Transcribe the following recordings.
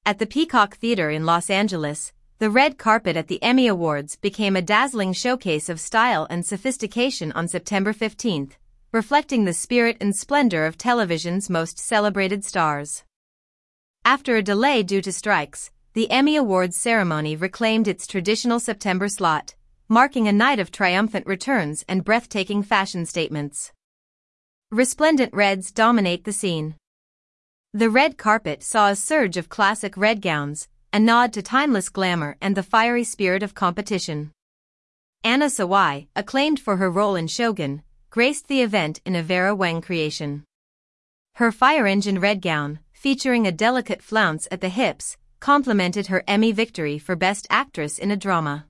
At the Peacock Theater in Los Angeles, the red carpet at the Emmy Awards became a dazzling showcase of style and sophistication on September 15, reflecting the spirit and splendor of television's most celebrated stars. After a delay due to strikes, the Emmy Awards ceremony reclaimed its traditional September slot, marking a night of triumphant returns and breathtaking fashion statements. Resplendent reds dominate the scene. The red carpet saw a surge of classic red gowns, a nod to timeless glamour and the fiery spirit of competition. Anna Sawai, acclaimed for her role in Shogun, graced the event in a Vera Wang creation. Her fire-engine red gown, featuring a delicate flounce at the hips, complemented her Emmy victory for Best Actress in a Drama.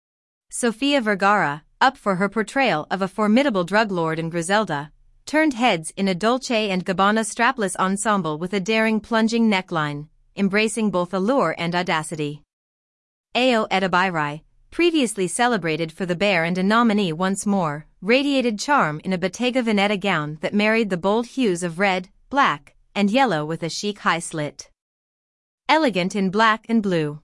Sofia Vergara, up for her portrayal of a formidable drug lord in Griselda, turned heads in a Dolce & Gabbana strapless ensemble with a daring plunging neckline, embracing both allure and audacity. Ayo Edebiri, previously celebrated for The Bear and a nominee once more, radiated charm in a Bottega Veneta gown that married the bold hues of red, black, and yellow with a chic high slit. Elegant in black and blue.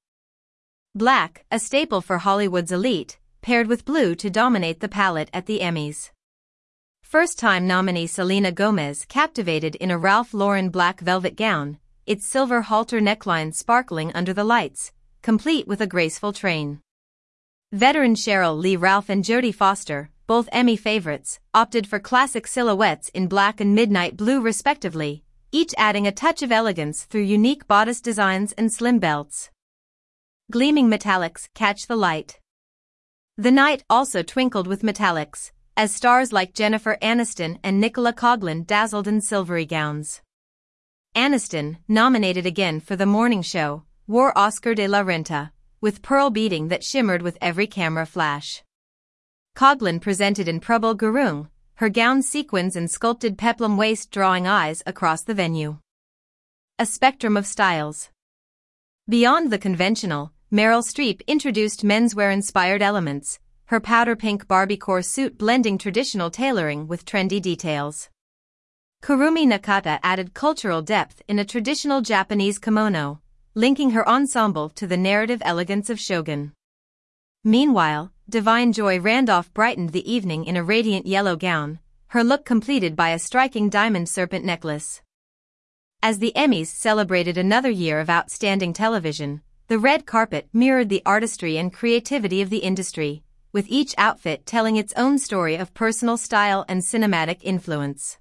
Black, a staple for Hollywood's elite, paired with blue to dominate the palette at the Emmys. First-time nominee Selena Gomez captivated in a Ralph Lauren black velvet gown, its silver halter neckline sparkling under the lights, complete with a graceful train. Veteran Cheryl Lee Ralph and Jodie Foster, both Emmy favorites, opted for classic silhouettes in black and midnight blue respectively, each adding a touch of elegance through unique bodice designs and slim belts. Gleaming metallics catch the light. The night also twinkled with metallics, as stars like Jennifer Aniston and Nicola Coughlan dazzled in silvery gowns. Aniston, nominated again for The Morning Show, wore Oscar de la Renta, with pearl beading that shimmered with every camera flash. Coughlan presented in Prabal Gurung, her gown sequins and sculpted peplum waist drawing eyes across the venue. A spectrum of styles. Beyond the conventional, Meryl Streep introduced menswear-inspired elements, her powder pink Barbiecore suit blending traditional tailoring with trendy details. Kurumi Nakata added cultural depth in a traditional Japanese kimono, linking her ensemble to the narrative elegance of Shogun. Meanwhile, Divine Joy Randolph brightened the evening in a radiant yellow gown, her look completed by a striking diamond serpent necklace. As the Emmys celebrated another year of outstanding television, the red carpet mirrored the artistry and creativity of the industry, with each outfit telling its own story of personal style and cinematic influence.